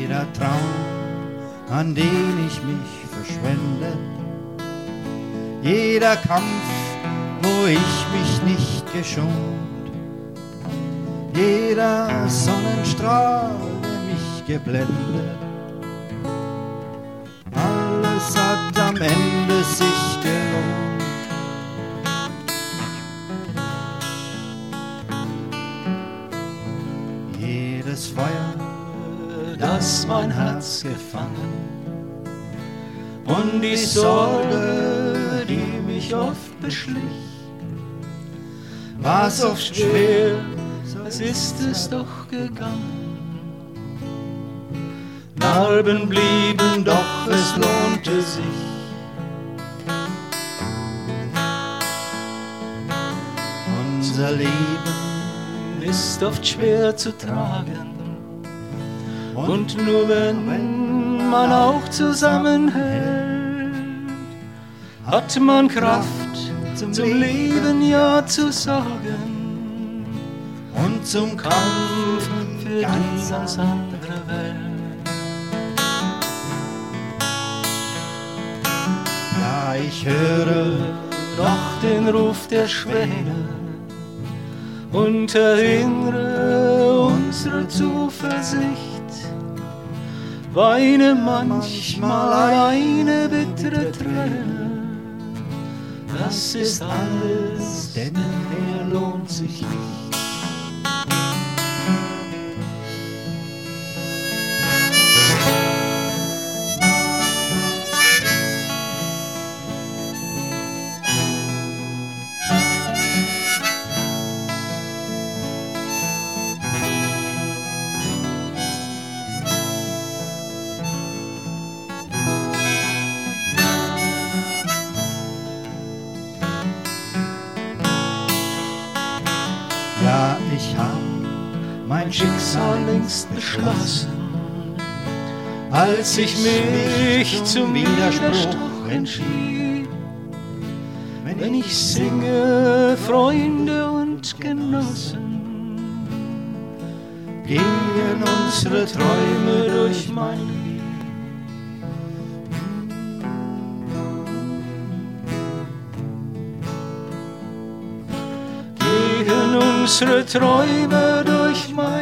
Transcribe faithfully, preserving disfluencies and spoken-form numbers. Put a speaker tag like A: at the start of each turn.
A: Jeder Traum, an den ich mich verschwende, jeder Kampf, wo ich mich nicht geschont, jeder Sonnenstrahl, der mich geblendet, alles hat am Ende sich gelohnt. Jedes Feuer, das mein Herz gefangen, und die Sorge, die mich oft beschlich, war's oft schwer, als ist es doch gegangen. Narben blieben, doch es lohnte sich. Unser Leben ist oft schwer zu tragen, und nur wenn man auch zusammenhält, hat man Kraft zum Leben Ja zu sagen und zum Kampf für die ganz andere Welt. Ja, ich höre noch den Ruf der Schwäne und erinnere unsere Zuversicht, weine manchmal eine bittere Träne. Das ist alles, denn er lohnt sich nicht. Ja, ich hab mein Schicksal längst beschlossen, als ich mich zum Widerspruch entschied. Wenn ich singe, Freunde und Genossen, gehen unsere Träume durch mein Lied. Unsere Träume durch mein